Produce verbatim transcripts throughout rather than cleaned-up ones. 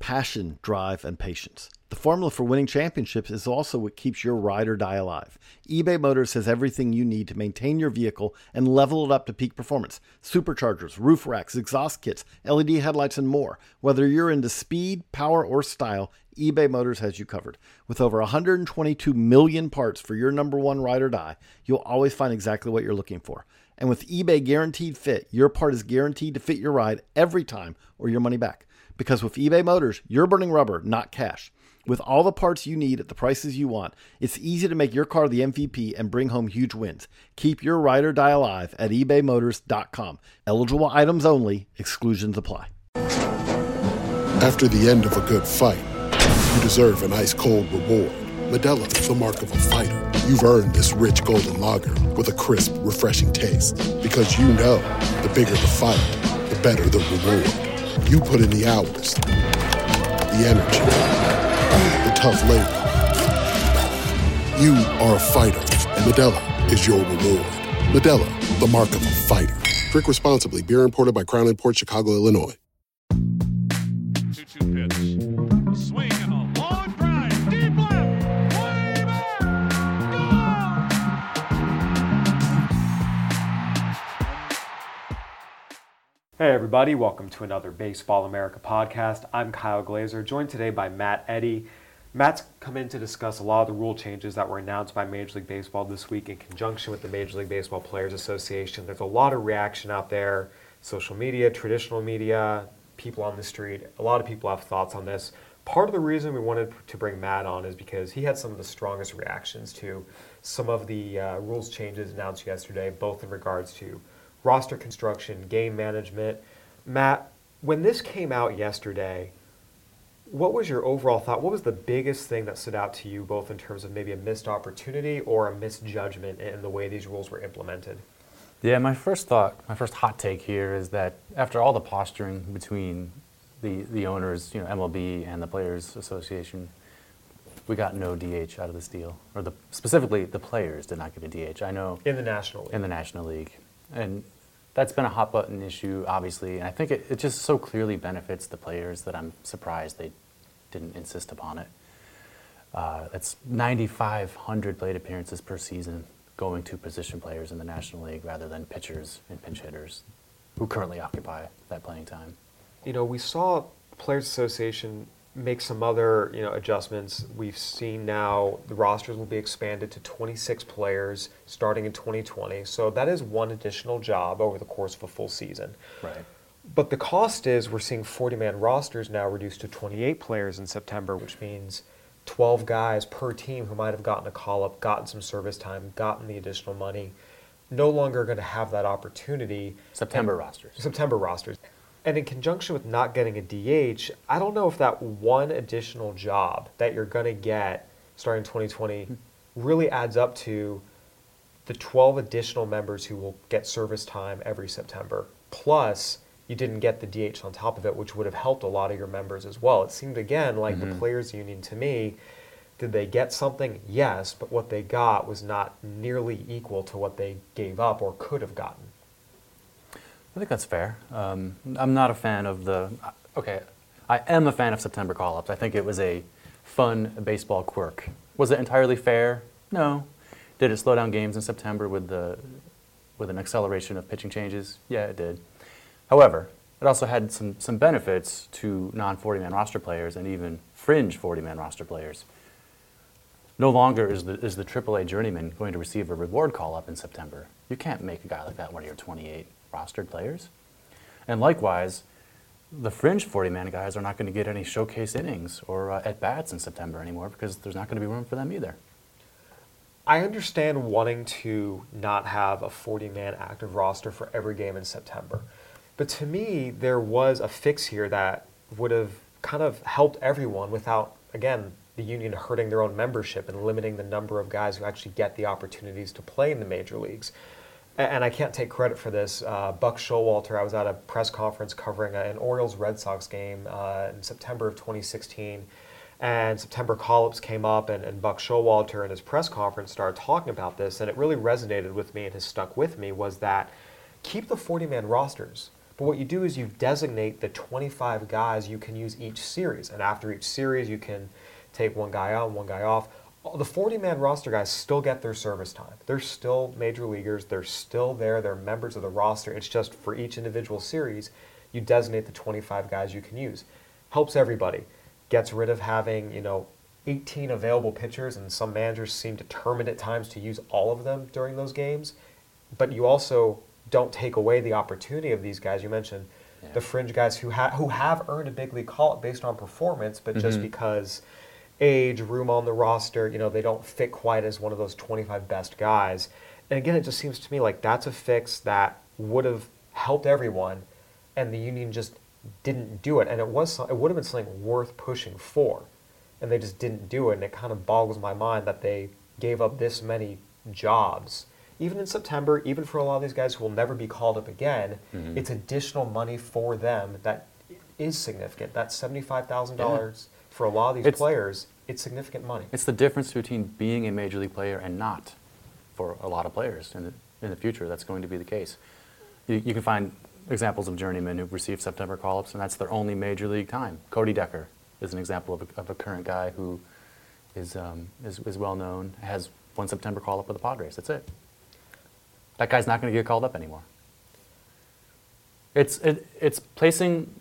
passion, drive, and patience. The formula for winning championships is also what keeps your ride or die alive. eBay Motors has everything you need to maintain your vehicle and level it up to peak performance. Superchargers, roof racks, exhaust kits, L E D headlights, and more. Whether you're into speed, power, or style, eBay Motors has you covered. With over one hundred twenty-two million parts for your number one ride or die, you'll always find exactly what you're looking for. And with eBay Guaranteed Fit, your part is guaranteed to fit your ride every time or your money back. Because with eBay Motors, you're burning rubber, not cash. With all the parts you need at the prices you want, it's easy to make your car the M V P and bring home huge wins. Keep your ride or die alive at ebay motors dot com. Eligible items only. Exclusions apply. After the end of a good fight, you deserve an ice-cold reward. Modelo is the mark of a fighter. You've earned this rich golden lager with a crisp, refreshing taste. Because you know, the bigger the fight, the better the reward. You put in the hours, the energy, the tough labor. You are a fighter, and Modelo is your reward. Modelo, the mark of a fighter. Drink responsibly. Beer imported by Crown Imports, Chicago, Illinois. two two pitch. A swing and a long drive. Deep left. Way back. Hey everybody, welcome to another Baseball America podcast. I'm Kyle Glazer, joined today by Matt Eddy. Matt's come in to discuss a lot of the rule changes that were announced by Major League Baseball this week in conjunction with the Major League Baseball Players Association. There's a lot of reaction out there, social media, traditional media, people on the street. A lot of people have thoughts on this. Part of the reason we wanted to bring Matt on is because he had some of the strongest reactions to some of the uh, rules changes announced yesterday, both in regards to roster construction, game management. Matt, when this came out yesterday, what was your overall thought? What was the biggest thing that stood out to you, both in terms of maybe a missed opportunity or a misjudgment in the way these rules were implemented? Yeah, my first thought, my first hot take here is that after all the posturing between the, the owners, you know, M L B and the Players Association, we got no D H out of this deal. Or the specifically, the players did not get a D H. I know In the National League. in the National League. And that's been a hot button issue, obviously, and I think it, it just so clearly benefits the players that I'm surprised they didn't insist upon it. Uh, that's ninety-five hundred plate appearances per season going to position players in the National League rather than pitchers and pinch hitters who currently occupy that playing time. You know, we saw the Players Association make some other, you know, adjustments. We've seen now the rosters will be expanded to twenty-six players starting in twenty twenty. So that is one additional job over the course of a full season. Right. But the cost is we're seeing forty-man rosters now reduced to twenty-eight players in September, which means twelve guys per team who might have gotten a call-up, gotten some service time, gotten the additional money, no longer going to have that opportunity. September and, rosters. September rosters. And in conjunction with not getting a D H, I don't know if that one additional job that you're going to get starting twenty twenty really adds up to the twelve additional members who will get service time every September. Plus, you didn't get the D H on top of it, which would have helped a lot of your members as well. It seemed, again, like mm-hmm. the Players Union to me, did they get something? Yes, but what they got was not nearly equal to what they gave up or could have gotten. I think that's fair. Um, I'm not a fan of the, okay, I am a fan of September call-ups. I think it was a fun baseball quirk. Was it entirely fair? No. Did it slow down games in September with the with an acceleration of pitching changes? Yeah, it did. However, it also had some, some benefits to non forty-man roster players and even fringe forty-man roster players. No longer is the, is the triple A journeyman going to receive a reward call-up in September. You can't make a guy like that one of your twenty-eight rostered players. And likewise, the fringe forty-man guys are not going to get any showcase innings or uh, at-bats in September anymore because there's not going to be room for them either. I understand wanting to not have a forty-man active roster for every game in September. But to me, there was a fix here that would have kind of helped everyone without, again, the union hurting their own membership and limiting the number of guys who actually get the opportunities to play in the major leagues. And I can't take credit for this. Uh, Buck Showalter, I was at a press conference covering an Orioles-Red Sox game uh, in September of twenty sixteen, and September call-ups came up, and, and Buck Showalter in his press conference started talking about this, and it really resonated with me and has stuck with me, was that keep the forty-man rosters, But what you do is you designate the twenty-five guys you can use each series. And after each series, you can take one guy on, one guy off. The forty-man roster guys still get their service time. They're still major leaguers. They're still there. They're members of the roster. It's just for each individual series, you designate the twenty-five guys you can use. Helps everybody. Gets rid of having, you know, eighteen available pitchers, and some managers seem determined at times to use all of them during those games. But you also don't take away the opportunity of these guys. You mentioned yeah. the fringe guys who, ha- who have earned a big league call-up based on performance, but mm-hmm. just because age, room on the roster, you know, they don't fit quite as one of those twenty-five best guys. And again, it just seems to me like that's a fix that would have helped everyone, and the union just didn't do it. And it was it would have been something worth pushing for, and they just didn't do it. And it kind of boggles my mind that they gave up this many jobs. Even in September, even for a lot of these guys who will never be called up again, mm-hmm. it's additional money for them that is significant. That's seventy-five thousand dollars. Yeah. For a lot of these it's, players, it's significant money. It's the difference between being a major league player and not. For a lot of players in the, in the future, that's going to be the case. You, you can find examples of journeymen who've received September call-ups, and that's their only major league time. Cody Decker is an example of a, of a current guy who is, um, is, is well known, has one September call-up with the Padres. That's it. That guy's not going to get called up anymore. It's it, it's placing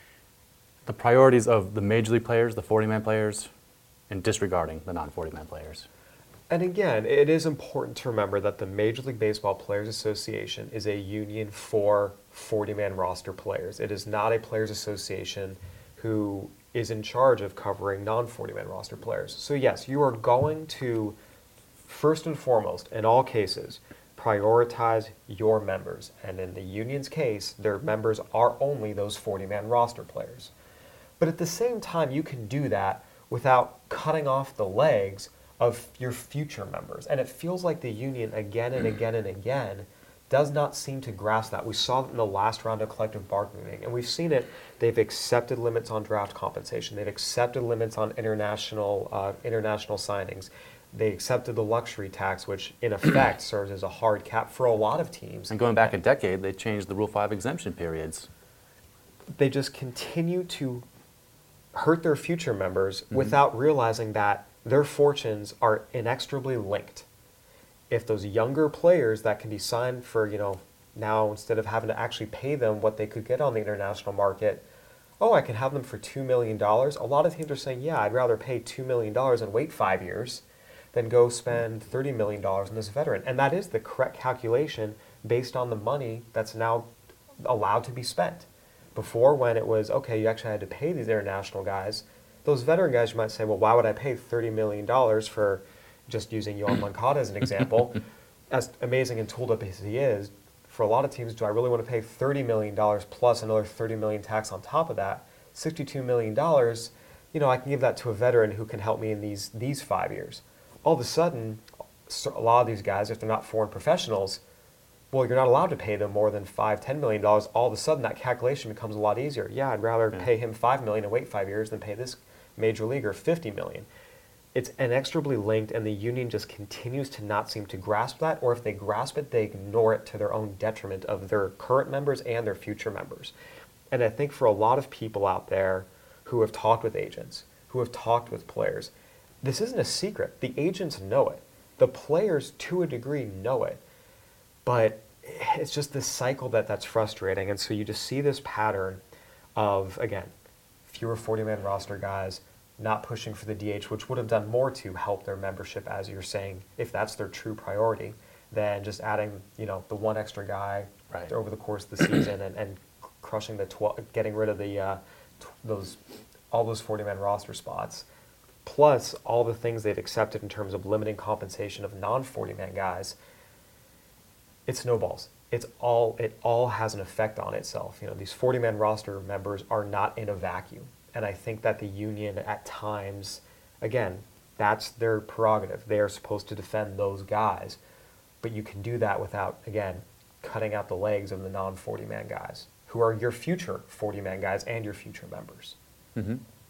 the priorities of the major league players, the forty-man players, and disregarding the non-forty-man players. And again, it is important to remember that the Major League Baseball Players Association is a union for forty-man roster players. It is not a players association who is in charge of covering non-forty-man roster players. So yes, you are going to, first and foremost, in all cases, prioritize your members. And in the union's case, their members are only those forty-man roster players. But at the same time, you can do that without cutting off the legs of your future members. And it feels like the union again and again and again does not seem to grasp that. We saw it in the last round of collective bargaining, and we've seen it. They've accepted limits on draft compensation. They've accepted limits on international uh, international signings. They accepted the luxury tax, which in effect serves as a hard cap for a lot of teams. And going back a decade, they changed the Rule five exemption periods. They just continue to hurt their future members mm-hmm. without realizing that their fortunes are inexorably linked. If those younger players that can be signed for, you know, now instead of having to actually pay them what they could get on the international market, oh, I can have them for two million dollars. A lot of teams are saying, yeah, I'd rather pay two million dollars and wait five years than go spend thirty million dollars on this veteran. And that is the correct calculation based on the money that's now allowed to be spent. Before, when it was, okay, you actually had to pay these international guys, those veteran guys, you might say, well, why would I pay thirty million dollars for, just using Yoan Moncada as an example, as amazing and tooled up as he is, for a lot of teams, do I really want to pay thirty million dollars plus another thirty million dollars tax on top of that? sixty-two million dollars, you know, I can give that to a veteran who can help me in these these five years. All of a sudden, a lot of these guys, if they're not foreign professionals, well, you're not allowed to pay them more than five, ten million dollars. All of a sudden, that calculation becomes a lot easier. Yeah, I'd rather yeah. pay him five million dollars and wait five years than pay this major leaguer fifty million dollars. It's inexorably linked, and the union just continues to not seem to grasp that, or if they grasp it, they ignore it to their own detriment of their current members and their future members. And I think for a lot of people out there who have talked with agents, who have talked with players, this isn't a secret. The agents know it. The players, to a degree, know it. But it's just this cycle that that's frustrating. And so you just see this pattern of, again, fewer forty-man roster guys, not pushing for the D H, which would have done more to help their membership, as you're saying, if that's their true priority, than just adding, you know, the one extra guy right. over the course of the season and, and crushing the twelve, getting rid of the uh, t- those all those forty-man roster spots, plus all the things they've accepted in terms of limiting compensation of non-forty-man guys. It snowballs. It's all it all has an effect on itself. You know, these forty-man roster members are not in a vacuum. And I think that the union at times, again, that's their prerogative. They are supposed to defend those guys. But you can do that without, again, cutting out the legs of the non-forty-man guys, who are your future forty-man guys and your future members. Mm-hmm.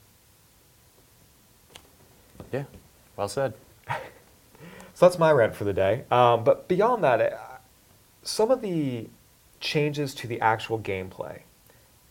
Yeah, well said. So that's my rant for the day. Um, but beyond that, some of the changes to the actual gameplay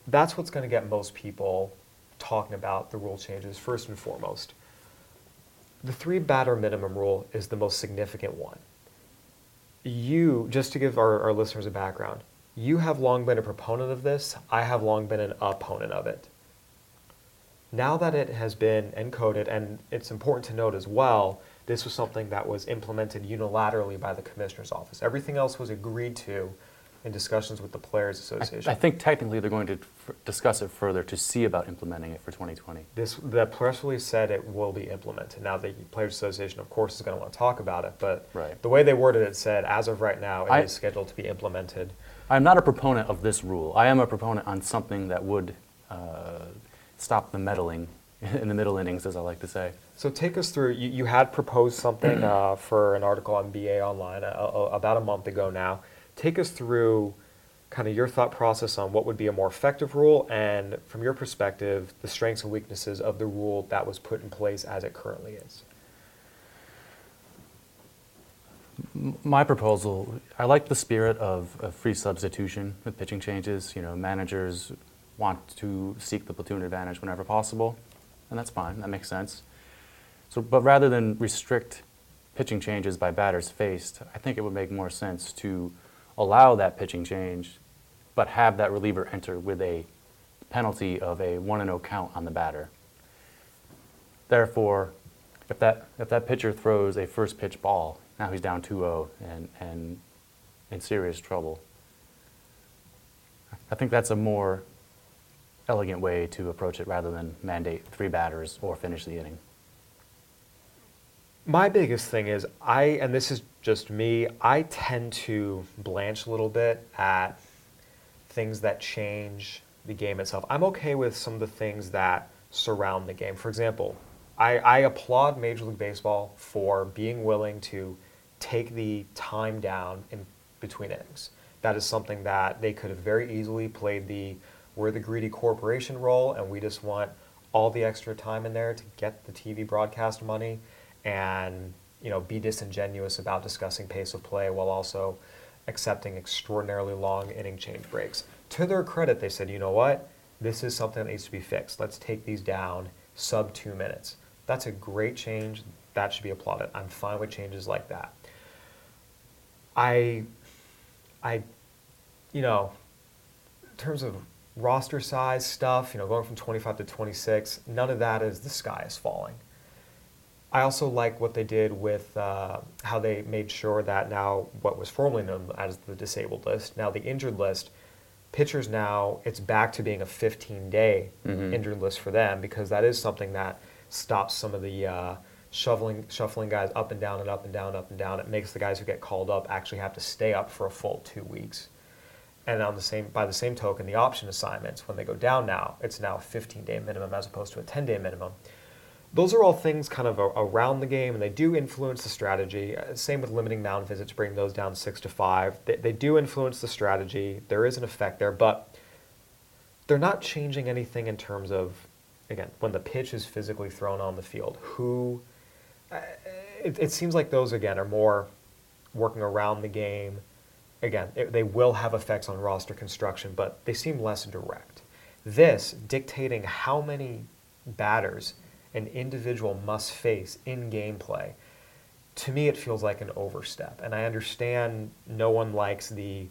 that's what's going to get most people talking about the rule changes first and foremost. The three batter minimum rule is the most significant one. You, just to give our, our listeners a background, you have long been a proponent of this. I have long been an opponent of it. Now that it has been encoded, and it's important to note as well, this was something that was implemented unilaterally by the Commissioner's Office. Everything else was agreed to in discussions with the Players Association. I, I think technically they're going to f- discuss it further to see about implementing it for twenty twenty. This, the press release said it will be implemented. Now, the Players Association, of course, is going to want to talk about it, but Right. the way they worded it said, as of right now, it I- is scheduled to be implemented. I'm not a proponent of this rule. I am a proponent on something that would uh, stop the meddling in the middle innings, as I like to say. So take us through, you, you had proposed something uh, for an article on B A Online uh, uh, about a month ago now. Take us through kind of your thought process on what would be a more effective rule, and from your perspective, the strengths and weaknesses of the rule that was put in place as it currently is. My proposal, I like the spirit of, of free substitution with pitching changes. You know, managers want to seek the platoon advantage whenever possible, and that's fine, that makes sense. So, but rather than restrict pitching changes by batters faced, I think it would make more sense to allow that pitching change, but have that reliever enter with a penalty of a one and oh count on the batter. Therefore, if that if that pitcher throws a first pitch ball, now he's down two oh and, and in serious trouble. I think that's a more elegant way to approach it rather than mandate three batters or finish the inning. My biggest thing is, I, and this is just me, I tend to blanch a little bit at things that change the game itself. I'm okay with some of the things that surround the game. For example, I, I applaud Major League Baseball for being willing to take the time down in between innings. That is something that they could have very easily played the we're the greedy corporation role and we just want all the extra time in there to get the T V broadcast money and, you know, be disingenuous about discussing pace of play while also accepting extraordinarily long inning change breaks. To their credit, they said, you know what? This is something that needs to be fixed. Let's take these down sub two minutes. That's a great change. That should be applauded. I'm fine with changes like that. I, I, you know, in terms of roster size stuff, you know, going from twenty-five to twenty-six, none of that is the sky is falling. I also like what they did with uh, how they made sure that now what was formerly known as the disabled list, now the injured list, pitchers now, it's back to being a fifteen-day mm-hmm. injured list for them, because that is something that stops some of the uh, shoveling, shuffling guys up and down and up and down, up and down. It makes the guys who get called up actually have to stay up for a full two weeks. And on the same, by the same token, the option assignments, when they go down now, it's now a fifteen-day minimum as opposed to a ten-day minimum. Those are all things kind of around the game, and they do influence the strategy. Same with limiting mound visits, bringing those down six to five. They, they do influence the strategy. There is an effect there, but they're not changing anything in terms of, again, when the pitch is physically thrown on the field. Who, uh, it, it seems like those, again, are more working around the game. Again, it, they will have effects on roster construction, but they seem less direct. This, dictating how many batters an individual must face in gameplay, to me it feels like an overstep. And I understand no one likes the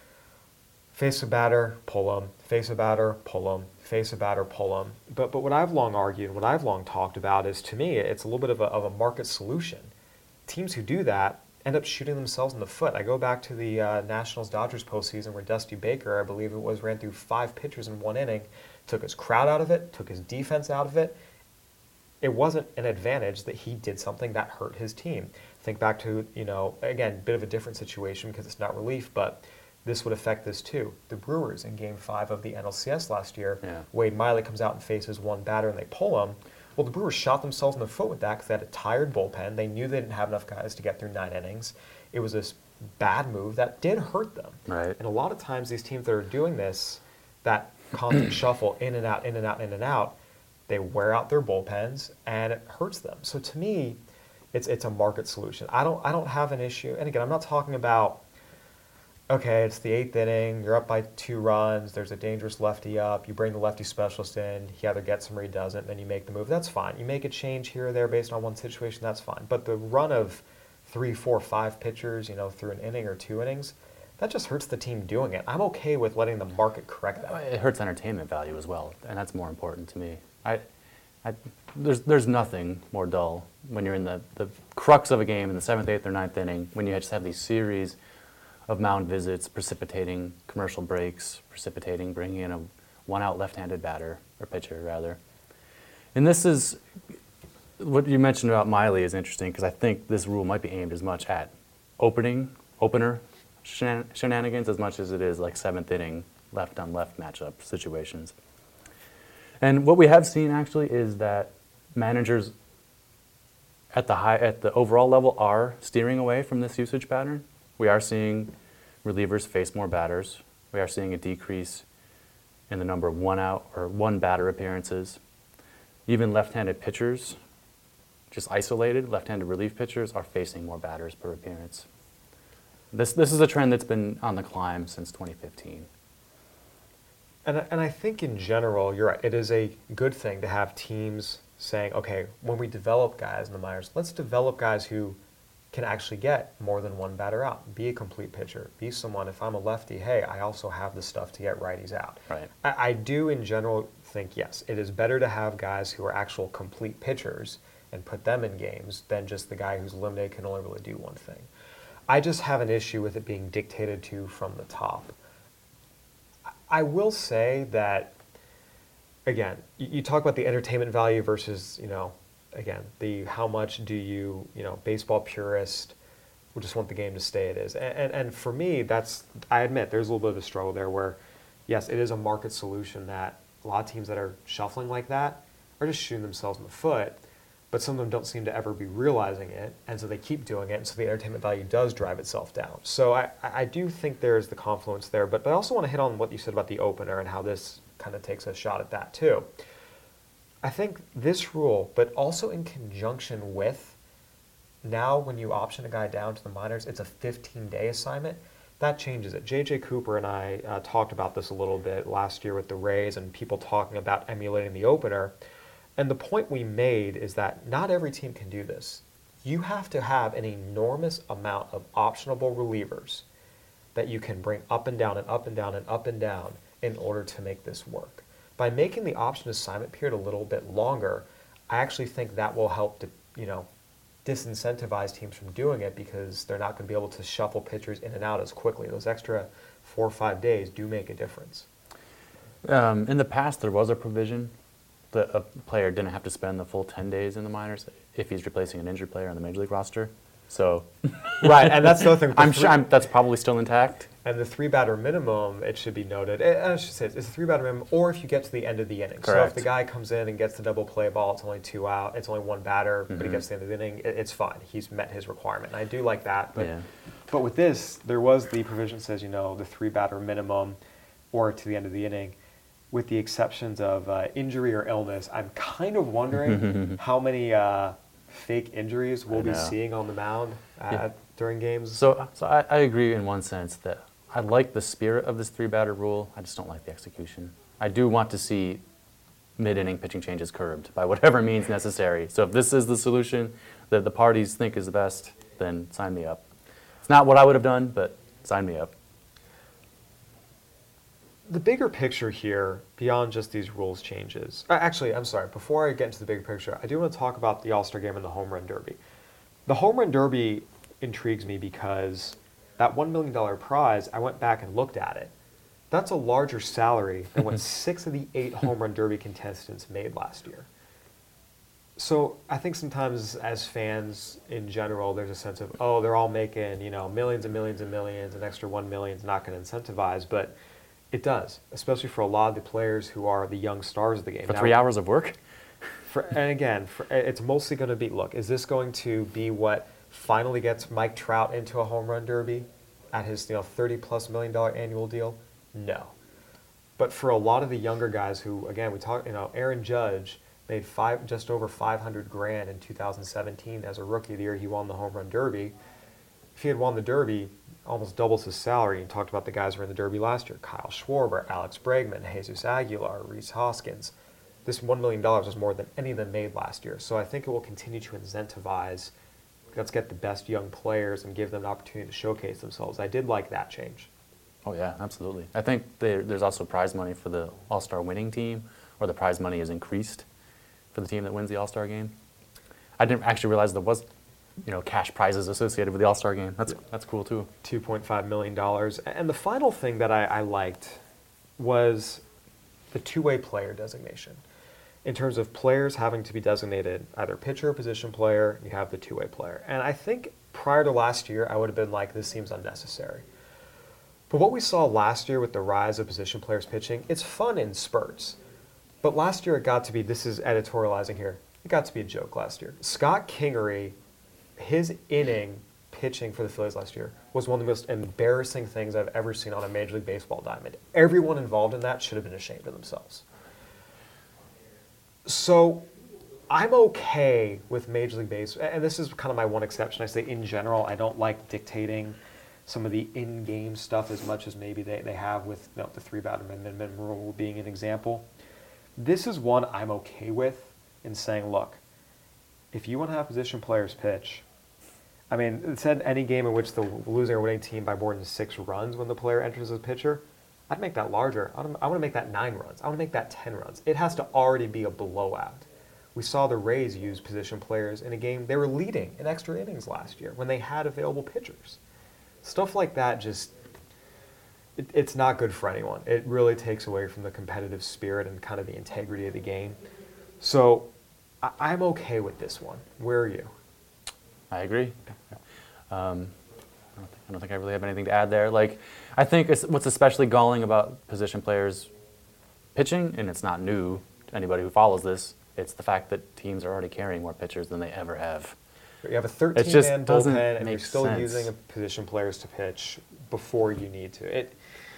face a batter, pull them, face a batter, pull them, face a batter, pull them. But, but what I've long argued, what I've long talked about is, to me, it's a little bit of a, of a market solution. Teams who do that end up shooting themselves in the foot. I go back to the uh, Nationals-Dodgers postseason where Dusty Baker, I believe it was, ran through five pitchers in one inning, took his crowd out of it, took his defense out of it. It wasn't an advantage that he did something that hurt his team. Think back to, you know, again, a bit of a different situation because it's not relief, but this would affect this too. The Brewers in Game five of the N L C S last year, yeah. Wade Miley comes out and faces one batter and they pull him. Well, the Brewers shot themselves in the foot with that because they had a tired bullpen. They knew they didn't have enough guys to get through nine innings. It was this bad move that did hurt them. Right. And a lot of times these teams that are doing this, that constant shuffle in and out, in and out, in and out, they wear out their bullpens and it hurts them. So to me, it's it's a market solution. I don't I don't have an issue. And again, I'm not talking about okay, it's the eighth inning, you're up by two runs, there's a dangerous lefty up, you bring the lefty specialist in, he either gets him or he doesn't, then you make the move, that's fine. You make a change here or there based on one situation, that's fine. But the run of three, four, five pitchers, you know, through an inning or two innings, that just hurts the team doing it. I'm okay with letting the market correct that. It hurts entertainment value as well, and that's more important to me. I, I, there's, there's nothing more dull when you're in the, the crux of a game in the seventh, eighth, or ninth inning, when you just have these series of mound visits, precipitating commercial breaks, precipitating bringing in a one-out left-handed batter, or pitcher, rather. And this is, what you mentioned about Miley is interesting, because I think this rule might be aimed as much at opening, opener shenan- shenanigans as much as it is like seventh inning left-on-left matchup situations. And what we have seen, actually, is that managers at the high, at the overall level are steering away from this usage pattern. We are seeing relievers face more batters. We are seeing a decrease in the number of one-out or one-batter appearances. Even left-handed pitchers, just isolated left-handed relief pitchers, are facing more batters per appearance. This this is a trend that's been on the climb since twenty fifteen. And, and I think in general, you're right, it is a good thing to have teams saying, okay, when we develop guys in the minors, let's develop guys who can actually get more than one batter out. Be a complete pitcher. Be someone, if I'm a lefty, hey, I also have the stuff to get righties out. Right. I, I do in general think, yes, it is better to have guys who are actual complete pitchers and put them in games than just the guy who's limited can only really do one thing. I just have an issue with it being dictated to from the top. I will say that, again, you, you talk about the entertainment value versus, you know, again, the how much do you, you know, baseball purist will just want the game to stay it is. And, and, and for me, that's, I admit, there's a little bit of a struggle there where, yes, it is a market solution that a lot of teams that are shuffling like that are just shooting themselves in the foot, but some of them don't seem to ever be realizing it, and so they keep doing it, and so the entertainment value does drive itself down. So I, I do think there's the confluence there, but, but I also want to hit on what you said about the opener and how this kind of takes a shot at that too. I think this rule, but also in conjunction with, now when you option a guy down to the minors, it's a fifteen-day assignment. That changes it. J J Cooper and I uh, talked about this a little bit last year with the Rays and people talking about emulating the opener. And the point we made is that not every team can do this. You have to have an enormous amount of optionable relievers that you can bring up and down and up and down and up and down in order to make this work. By making the option assignment period a little bit longer, I actually think that will help to, you know, disincentivize teams from doing it because they're not going to be able to shuffle pitchers in and out as quickly. Those extra four or five days do make a difference. Um, in the past, there was a provision that a player didn't have to spend the full ten days in the minors if he's replacing an injured player on the major league roster. So, right, and that's the other thing. I'm sure I'm, that's probably still intact. And the three batter minimum, it should be noted, I should say it's a three batter minimum, or if you get to the end of the inning. Correct. So if the guy comes in and gets the double play ball, it's only two out, it's only one batter, Mm-hmm. but he gets to the end of the inning, it, it's fine. He's met his requirement. And I do like that. But, Yeah. but with this, there was the provision that says, you know, the three batter minimum or to the end of the inning. With the exceptions of uh, injury or illness, I'm kind of wondering how many uh, fake injuries we'll I be know. seeing on the mound uh, Yeah. during games. So, so I, I agree in one sense that I like the spirit of this three-batter rule. I just don't like the execution. I do want to see mid-inning pitching changes curbed by whatever means necessary. So if this is the solution that the parties think is the best, then sign me up. It's not what I would have done, but sign me up. The bigger picture here, beyond just these rules changes, uh, actually, I'm sorry, before I get into the bigger picture, I do want to talk about the All-Star Game and the Home Run Derby. The Home Run Derby intrigues me because that one million dollars prize, I went back and looked at it. That's a larger salary than what six of the eight Home Run Derby contestants made last year. So I think sometimes as fans in general, there's a sense of, oh, they're all making, you know, millions and millions and millions, an extra one million is not going to incentivize, but it does, especially for a lot of the players who are the young stars of the game. For Now, three hours of work? For, and again, for, it's mostly going to be, look, is this going to be what finally gets Mike Trout into a home run derby at his, you know, thirty plus million dollar annual deal? No. But for a lot of the younger guys who, again, we talk, you know, Aaron Judge made five, just over five hundred grand in two thousand seventeen as a rookie the year he won the home run derby. if he had won the Derby, almost doubles his salary. And talked about the guys who were in the Derby last year: Kyle Schwarber, Alex Bregman, Jesus Aguilar, Reese Hoskins. This one million dollars is more than any of them made last year. So I think it will continue to incentivize, let's get the best young players and give them an opportunity to showcase themselves. I did like that change. Oh, yeah, absolutely. I think there, there's also prize money for the All-Star winning team, or the prize money is increased for the team that wins the All-Star game. I didn't actually realize there was, you know, cash prizes associated with the All-Star game. That's that's cool, too. two point five million dollars. And the final thing that I, I liked was the two-way player designation. In terms of players having to be designated either pitcher or position player, you have the two-way player. And I think prior to last year, I would have been like, this seems unnecessary. But what we saw last year with the rise of position players pitching, it's fun in spurts. But last year it got to be, this is editorializing here, it got to be a joke last year. Scott Kingery, his inning pitching for the Phillies last year was one of the most embarrassing things I've ever seen on a Major League Baseball diamond. Everyone involved in that should have been ashamed of themselves. So I'm okay with Major League Baseball, and this is kind of my one exception. I say in general, I don't like dictating some of the in-game stuff as much as maybe they, they have with, you know, the three-batter minimum rule being an example. This is one I'm okay with in saying, look, if you want to have position players pitch, I mean, it said any game in which the losing or winning team by more than six runs when the player enters as a pitcher, I'd make that larger. I want to make that nine runs. I want to make that ten runs. It has to already be a blowout. We saw the Rays use position players in a game. They were leading in extra innings last year when they had available pitchers. Stuff like that just, it, it's not good for anyone. It really takes away from the competitive spirit and kind of the integrity of the game. So I, I'm okay with this one. Where are you? I agree. Um, I, don't think, I don't think I really have anything to add there. Like, I think it's, what's especially galling about position players pitching, and it's not new to anybody who follows this, it's the fact that teams are already carrying more pitchers than they ever have. You have a thirteen-man bullpen, and you're still sense. using a position players to pitch before you need to. It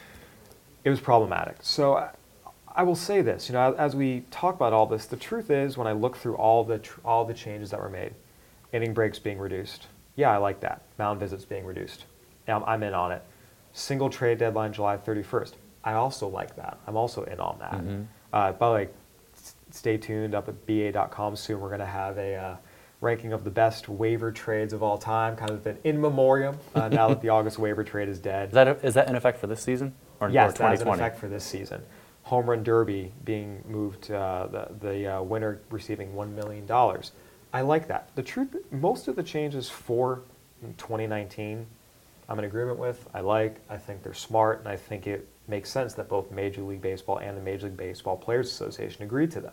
it was problematic. So I, I will say this, you know, as we talk about all this, the truth is when I look through all the tr- all the changes that were made, inning breaks being reduced, yeah, I like that. Mound visits being reduced, yeah, I'm, I'm in on it. Single trade deadline July thirty-first, I also like that. I'm also in on that. Mm-hmm. Uh, by the way, s- stay tuned up at B A dot com soon. We're going to have a uh, ranking of the best waiver trades of all time, kind of an in memoriam, uh, now that the August waiver trade is dead. Is that, a, is that in effect for this season? Or, yes, or that is in effect for this season. Home Run Derby being moved, uh, the, the uh, winner receiving one million dollars. I like that. The truth, most of the changes for twenty nineteen, I'm in agreement with. I like, I think they're smart, and I think it makes sense that both Major League Baseball and the Major League Baseball Players Association agreed to them.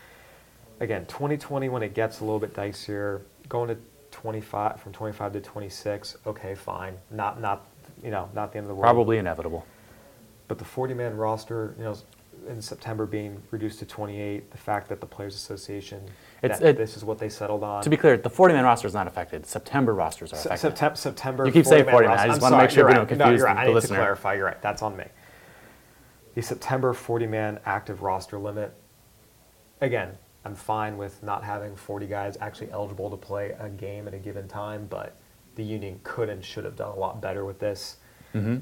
Again, twenty twenty, when it gets a little bit dicier, going to twenty-five, from twenty-five to twenty-six, okay, fine. Not, not, you know, not the end of the world. Probably inevitable. But the forty-man roster, you know, in September being reduced to twenty-eight, the fact that the Players Association, it's, that it, this is what they settled on. To be clear, the forty-man roster is not affected. September rosters are Se- affected. September, September. You keep saying forty-man. I just I'm want to sorry, make sure we right. don't confuse no, you're right. the, I the need listener. to clarify. You're right. That's on me. The September forty-man active roster limit. Again, I'm fine with not having forty guys actually eligible to play a game at a given time, but the union could and should have done a lot better with this. Mm-hmm.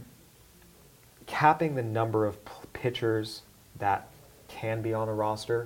Capping the number of p- pitchers that can be on a roster.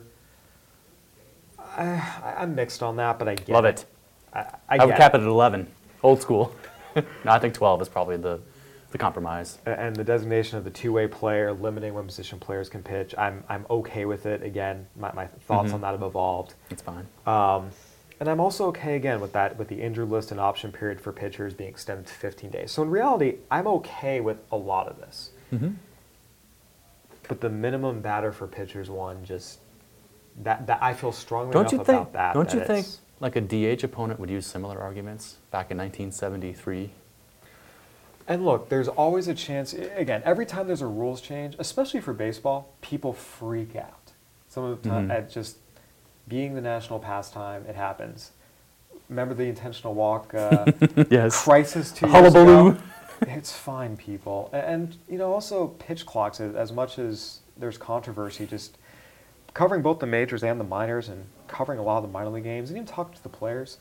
I, I'm mixed on that, but I get Love it. it. I, I, I get would it. cap it at eleven. Old school. No, I think twelve is probably the, the compromise. And the designation of the two-way player, limiting when position players can pitch, I'm I'm okay with it. Again, my, my thoughts Mm-hmm. on that have evolved. It's fine. Um, and I'm also okay again with that, with the injured list and option period for pitchers being extended to fifteen days. So in reality, I'm okay with a lot of this. Mm-hmm. But the minimum batter for pitchers one just that that I feel strongly Don't enough you think? about that. Don't that you think it's- like a D H opponent would use similar arguments back in nineteen seventy-three? And look, there's always a chance, again, every time there's a rules change, especially for baseball, people freak out. Some of the time, Mhm. at just being the national pastime, it happens. Remember the intentional walk uh, Yes. crisis two years Hullabaloo. ago? It's fine, people. And, and, you know, also pitch clocks, as, as much as there's controversy, just covering both the majors and the minors and covering a lot of the minor league games, and even talking to the players,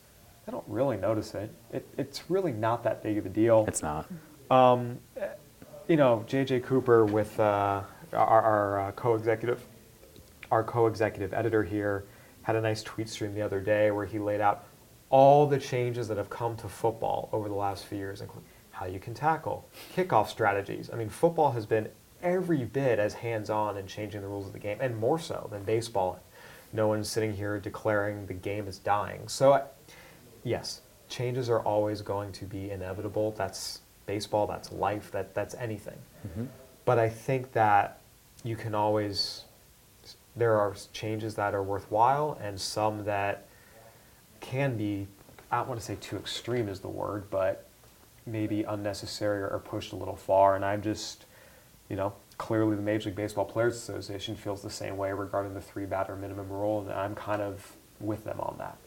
they don't really notice it. it. It's really not that big of a deal. It's not. Um, you know, J J Cooper with uh, our, our uh, co-executive, our co-executive editor here, had a nice tweet stream the other day where he laid out all the changes that have come to football over the last few years, including how you can tackle, kickoff strategies. I mean, football has been every bit as hands-on in changing the rules of the game, and more so than baseball. No one's sitting here declaring the game is dying. So, yes, changes are always going to be inevitable. That's baseball, that's life, that that's anything. Mm-hmm. But I think that you can always, there are changes that are worthwhile and some that can be, I don't want to say too extreme is the word, but maybe unnecessary or pushed a little far. And I'm just, you know, clearly the Major League Baseball Players Association feels the same way regarding the three batter minimum rule, and I'm kind of with them on that.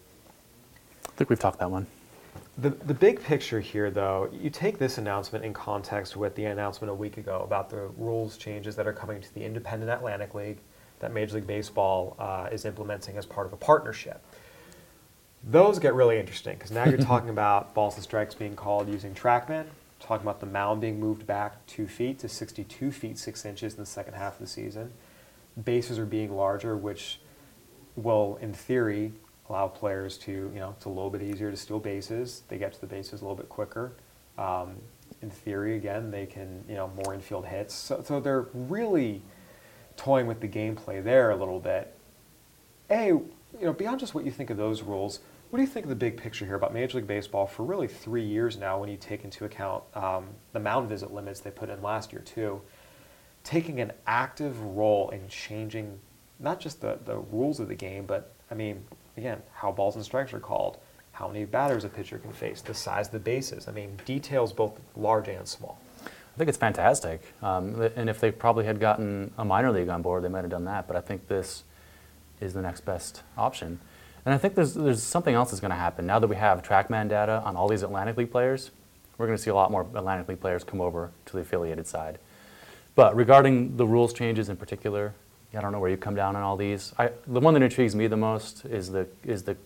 I think we've talked that one. The the big picture here, though, you take this announcement in context with the announcement a week ago about the rules changes that are coming to the Independent Atlantic League that Major League Baseball uh, is implementing as part of a partnership. Those get really interesting because now you're talking about balls and strikes being called using TrackMan, talking about the mound being moved back two feet to sixty-two feet six inches in the second half of the season. Bases are being larger, which will, in theory, allow players to, you know, it's a little bit easier to steal bases. They get to the bases a little bit quicker. Um, in theory, again, they can, you know, more infield hits. So, so they're really toying with the gameplay there a little bit. A, you know, beyond just what you think of those rules, what do you think of the big picture here about Major League Baseball for really three years now when you take into account um, the mound visit limits they put in last year too, taking an active role in changing not just the, the rules of the game, but, I mean, again, how balls and strikes are called, how many batters a pitcher can face, the size of the bases. I mean, details both large and small. I think it's fantastic. Um, and if they probably had gotten a minor league on board, they might have done that. But I think this is the next best option. And I think there's, there's something else that's going to happen. Now that we have TrackMan data on all these Atlantic League players, we're going to see a lot more Atlantic League players come over to the affiliated side. But regarding the rules changes in particular, I don't know where you come down on all these. I, the one that intrigues me the most is the is the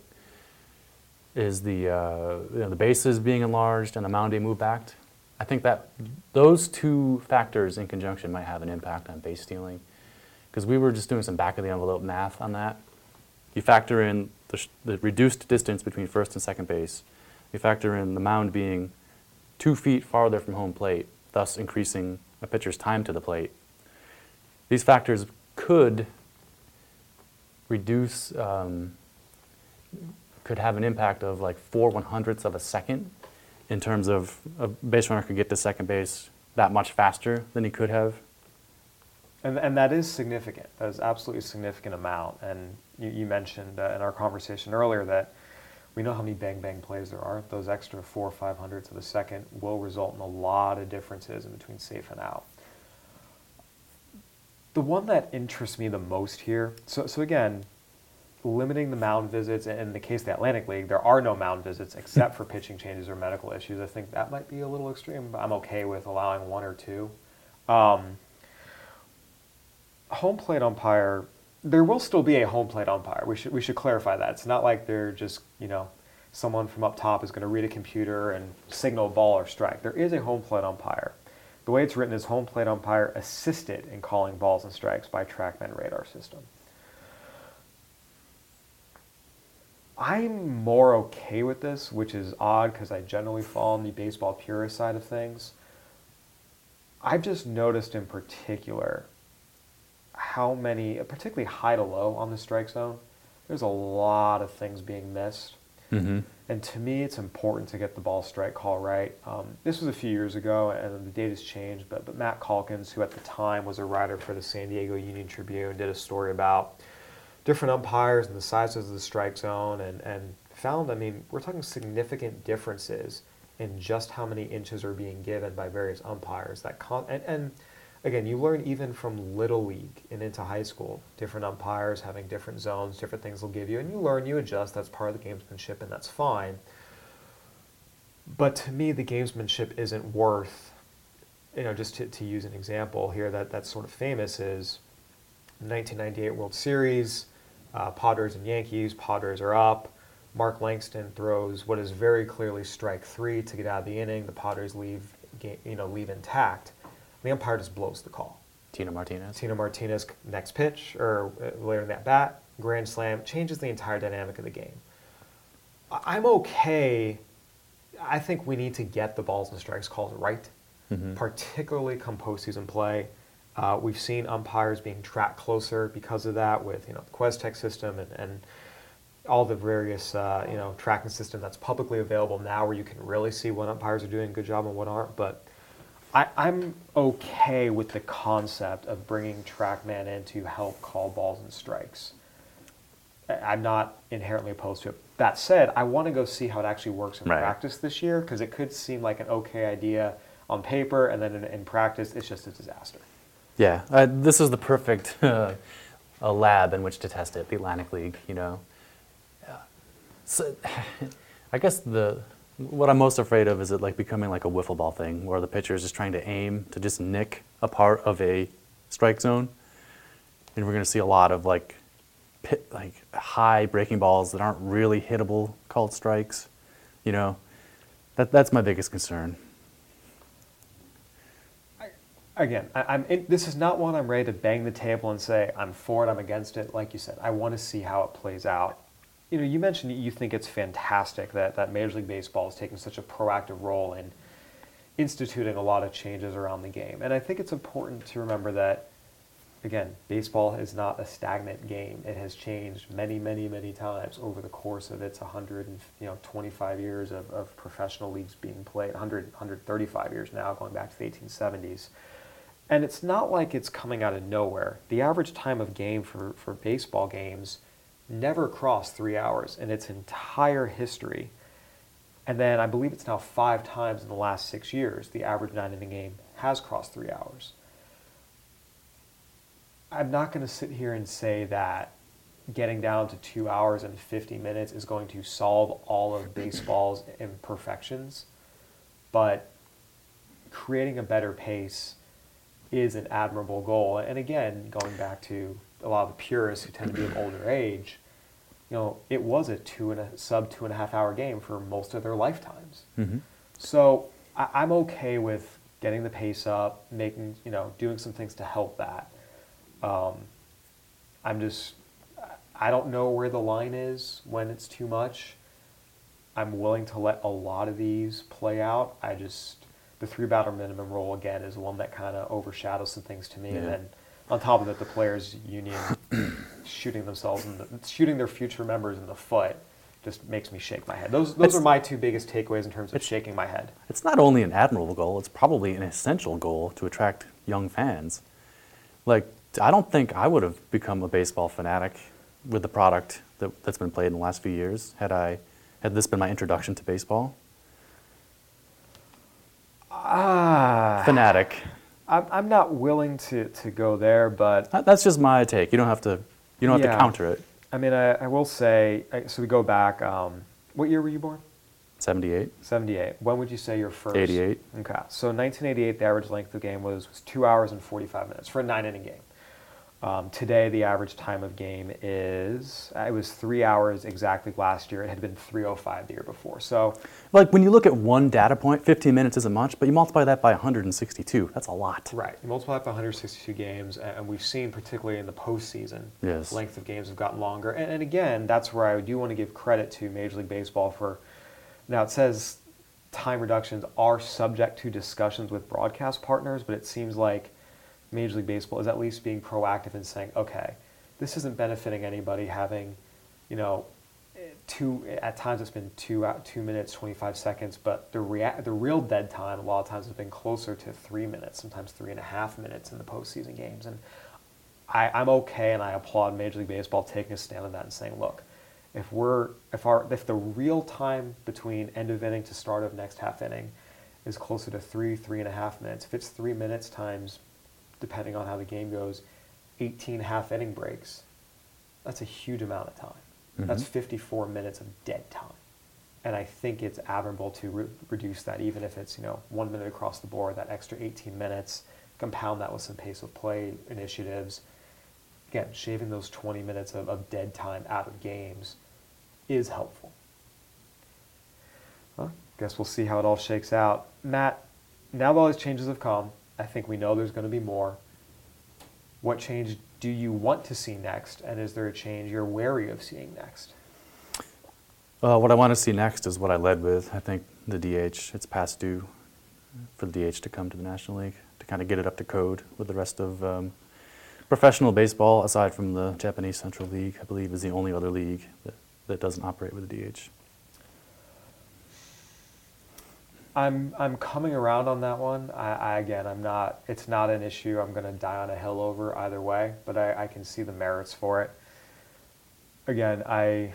is the uh, you know, the bases being enlarged and the mound being moved back. I think that those two factors in conjunction might have an impact on base stealing, because we were just doing some back of the envelope math on that. You factor in the, sh- the reduced distance between first and second base. You factor in the mound being two feet farther from home plate, thus increasing a pitcher's time to the plate. These factors could reduce, um, could have an impact of like four one hundredths of a second in terms of a base runner could get to second base that much faster than he could have. And and that is significant. That is absolutely a significant amount. And you, you mentioned uh, in our conversation earlier that we know how many bang-bang plays there are. Those extra four or five hundredths of a second will result in a lot of differences in between safe and out. The one that interests me the most here, so so again, limiting the mound visits, in the case of the Atlantic League, there are no mound visits except for pitching changes or medical issues. I think that might be a little extreme, but I'm okay with allowing one or two. Um, home plate umpire, there will still be a home plate umpire. We should we should clarify that. It's not like they're just, you know, someone from up top is going to read a computer and signal ball or strike. There is a home plate umpire. The way it's written is home plate umpire assisted in calling balls and strikes by TrackMan radar system. I'm more okay with this, which is odd because I generally fall on the baseball purist side of things. I've just noticed in particular how many, particularly high to low on the strike zone, there's a lot of things being missed. Mm-hmm. And to me, it's important to get the ball strike call right. Um, this was a few years ago, and the data's changed, but, but Matt Calkins, who at the time was a writer for the San Diego Union Tribune, did a story about different umpires and the sizes of the strike zone, and, and found, I mean, we're talking significant differences in just how many inches are being given by various umpires. That con- and, and again, you learn even from Little League and into high school, different umpires having different zones, different things they'll give you, and you learn, you adjust, that's part of the gamesmanship, and that's fine. But to me, the gamesmanship isn't worth, you know, just to, to use an example here that, that's sort of famous is nineteen ninety-eight World Series, uh, Padres and Yankees, Padres are up, Mark Langston throws what is very clearly strike three to get out of the inning. The Padres leave, you know, leave intact. The umpire just blows the call. Tino Martinez. Tino Martinez next pitch or later in that bat, grand slam, changes the entire dynamic of the game. I'm okay. I think we need to get the balls and strikes calls right, mm-hmm. particularly come postseason play. Uh, we've seen umpires being tracked closer because of that with, you know, the QuesTech system and, and all the various, uh, you know, tracking system that's publicly available now where you can really see what umpires are doing a good job and what aren't. But I, I'm okay with the concept of bringing TrackMan in to help call balls and strikes. I'm not inherently opposed to it. That said, I want to go see how it actually works in right. practice this year because it could seem like an okay idea on paper, and then in, in practice, it's just a disaster. Yeah, uh, this is the perfect uh, a lab in which to test it, the Atlantic League, you know. Uh, so, I guess the what I'm most afraid of is it like becoming like a wiffle ball thing where the pitcher is just trying to aim to just nick a part of a strike zone. And we're going to see a lot of like pit, like high breaking balls that aren't really hittable called strikes, you know. That that's my biggest concern. Again, I, I'm in, this is not one I'm ready to bang the table and say I'm for it, I'm against it. Like you said, I want to see how it plays out. You know, you mentioned that you think it's fantastic that, that Major League Baseball is taking such a proactive role in instituting a lot of changes around the game. And I think it's important to remember that, again, baseball is not a stagnant game. It has changed many, many, many times over the course of its one hundred twenty-five years of, of professional leagues being played, one hundred, one hundred thirty-five years now, going back to the eighteen seventies. And it's not like it's coming out of nowhere. The average time of game for, for baseball games never crossed three hours in its entire history. And then I believe it's now five times in the last six years, the average nine-inning game has crossed three hours. I'm not going to sit here and say that getting down to two hours and fifty minutes is going to solve all of baseball's imperfections, but creating a better pace is an admirable goal. And again, going back to a lot of the purists who tend to be of older age, you know, it was a two and a sub two and a half hour game for most of their lifetimes. Mm-hmm. So I, I'm okay with getting the pace up, making, you know, doing some things to help that. Um, I'm just, I don't know where the line is when it's too much. I'm willing to let a lot of these play out. I just, the three batter minimum rule again is one that kind of overshadows some things to me. Yeah. And then on top of it, the players union shooting themselves in the, shooting their future members in the foot just makes me shake my head. Those those it's, are my two biggest takeaways in terms of shaking my head. It's not only an admirable goal, it's probably an essential goal to attract young fans. Like, I don't think I would have become a baseball fanatic with the product that, that's been played in the last few years had I had this been my introduction to baseball. Ah, uh, fanatic. I'm I'm not willing to, to go there, but that's just my take. You don't have to. You don't have yeah. to counter it. I mean, I, I will say. So we go back. Um, what year were you born? seventy-eight. seventy-eight. When would you say your first? eighty-eight. Okay. So nineteen eighty-eight, the average length of the game was, was two hours and forty-five minutes for a nine-inning game. Um, today, the average time of game is, it was three hours exactly last year. It had been three oh five the year before. So, like when you look at one data point, fifteen minutes isn't much, but you multiply that by one hundred sixty-two. That's a lot. Right. You multiply it by one hundred sixty-two games, and we've seen, particularly in the postseason, yes. length of games have gotten longer. And, and again, that's where I do want to give credit to Major League Baseball for, now it says time reductions are subject to discussions with broadcast partners, but it seems like Major League Baseball is at least being proactive in saying, okay, this isn't benefiting anybody having, you know, two, at times it's been two two minutes, twenty-five seconds, but the rea- the real dead time a lot of times has been closer to three minutes, sometimes three and a half minutes in the postseason games. And I, I'm okay, and I applaud Major League Baseball taking a stand on that and saying, look, if we're if our if the real time between end of inning to start of next half inning is closer to three, three and a half minutes, if it's three minutes times, depending on how the game goes, eighteen half inning breaks, that's a huge amount of time. Mm-hmm. That's fifty-four minutes of dead time. And I think it's admirable to re- reduce that, even if it's, you know, one minute across the board, that extra eighteen minutes, compound that with some pace of play initiatives. Again, shaving those twenty minutes of, of dead time out of games is helpful. guess we'll see how it all shakes out. Matt, now that all these changes have come, I think we know there's going to be more. What change do you want to see next, and is there a change you're wary of seeing next? Uh, what I want to see next is what I led with. I think the D H, it's past due for the D H to come to the National League, to kind of get it up to code with the rest of um, professional baseball, aside from the Japanese Central League, I believe is the only other league that, that doesn't operate with the D H. I'm I'm coming around on that one. I, I again, I'm not. It's not an issue I'm going to die on a hill over either way, but I, I can see the merits for it. Again, I,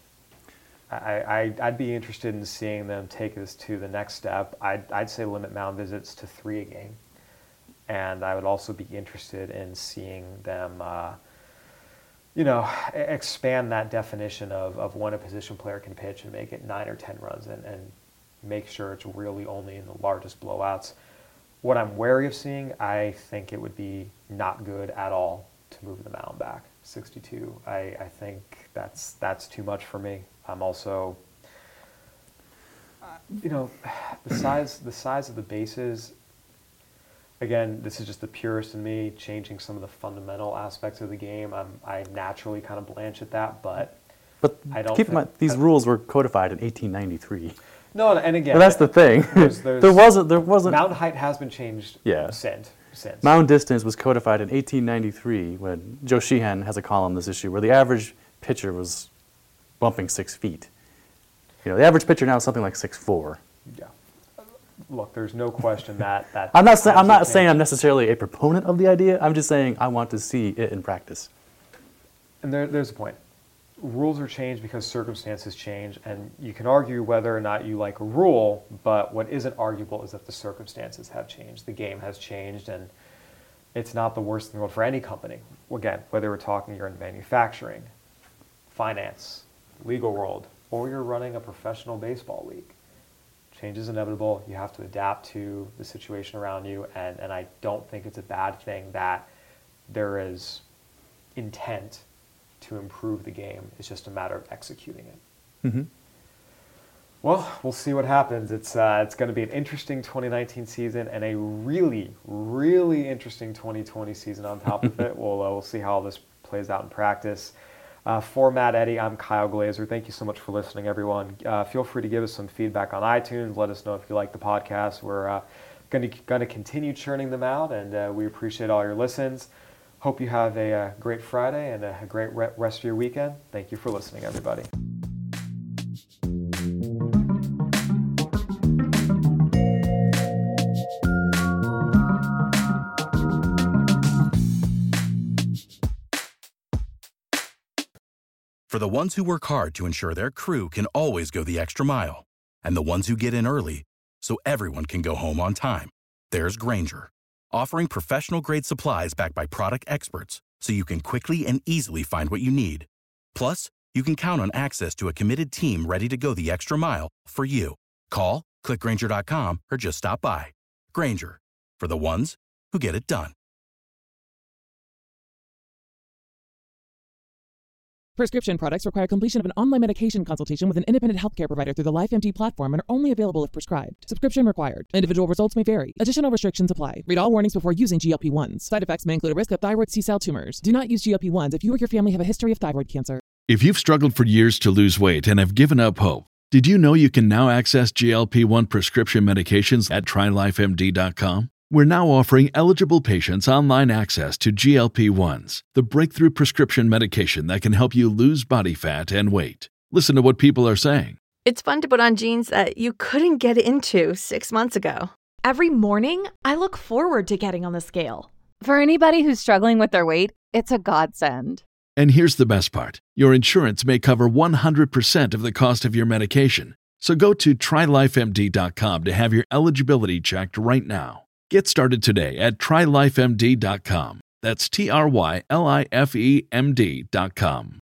I, I I'd be interested in seeing them take this to the next step. I'd I'd say limit mound visits to three a game, and I would also be interested in seeing them, uh, you know, expand that definition of of when a position player can pitch and make it nine or ten runs and and. Make sure it's really only in the largest blowouts. What I'm wary of seeing, I think it would be not good at all to move the mound back. sixty-two, I, I think that's that's too much for me. I'm also, uh, you know, the size the size of the bases. Again, this is just the purist in me, changing some of the fundamental aspects of the game. I'm I naturally kind of blanch at that, but But I don't keep in think, mind, these I, rules were codified in eighteen ninety-three. No, and again, But that's the thing. There's, there's, there wasn't. There wasn't. Mound height has been changed. Yeah. Since. since. Mound distance was codified in eighteen ninety-three when Joe Sheehan has a column this issue where the average pitcher was bumping six feet. You know, the average pitcher now is something like six four. Yeah. Look, there's no question that that. I'm not saying I'm not changed. saying I'm necessarily a proponent of the idea. I'm just saying I want to see it in practice. And there, there's a point. Rules are changed because circumstances change, and you can argue whether or not you like a rule, but what isn't arguable is that the circumstances have changed. The game has changed, and it's not the worst in the world for any company. Again, whether we're talking you're in manufacturing, finance, legal world, or you're running a professional baseball league. Change is inevitable. You have to adapt to the situation around you, and, and I don't think it's a bad thing that there is intent to improve the game. It's just a matter of executing it. Mm-hmm. Well, we'll see what happens. It's uh, it's going to be an interesting twenty nineteen season and a really, really interesting twenty twenty season on top of it. We'll uh, we'll see how this plays out in practice. Uh, for Matt Eddy, I'm Kyle Glazer. Thank you so much for listening, everyone. Uh, feel free to give us some feedback on iTunes. Let us know if you like the podcast. We're uh, going to going to continue churning them out, and uh, we appreciate all your listens. Hope you have a, a great Friday and a great re- rest of your weekend. Thank you for listening, everybody. For the ones who work hard to ensure their crew can always go the extra mile, and the ones who get in early so everyone can go home on time, there's Grainger, offering professional-grade supplies backed by product experts so you can quickly and easily find what you need. Plus, you can count on access to a committed team ready to go the extra mile for you. Call, click Grainger dot com, or just stop by. Grainger, for the ones who get it done. Prescription products require completion of an online medication consultation with an independent healthcare provider through the LifeMD platform and are only available if prescribed. Subscription required. Individual results may vary. Additional restrictions apply. Read all warnings before using G L P ones. Side effects may include a risk of thyroid C-cell tumors. Do not use G L P ones if you or your family have a history of thyroid cancer. If you've struggled for years to lose weight and have given up hope, did you know you can now access G L P one prescription medications at try life M D dot com? We're now offering eligible patients online access to G L P ones, the breakthrough prescription medication that can help you lose body fat and weight. Listen to what people are saying. It's fun to put on jeans that you couldn't get into six months ago. Every morning, I look forward to getting on the scale. For anybody who's struggling with their weight, it's a godsend. And here's the best part. Your insurance may cover one hundred percent of the cost of your medication. So go to try life M D dot com to have your eligibility checked right now. Get started today at try life M D dot com. That's T R Y L I F E M D dot com.